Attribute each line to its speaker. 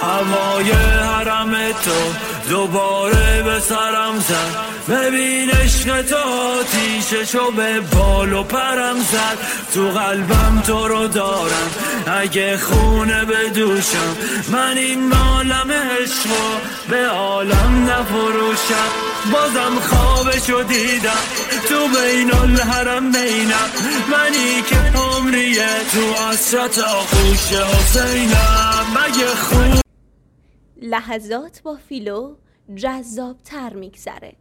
Speaker 1: هوای حرم تو دوباره به سرم زد، ببین عشق تو آتیششو به بال و پرم زد. تو قلبم تو رو دارم اگه خونه بدوشم، من این عالم عشقو به عالم نفروشم. بازم خوابشو دیدم تو بین الحرم بینم، منی که عمریه تو حسرت آغوش حسینم. مگه
Speaker 2: لحظات با فیلو جذاب تر میگذره.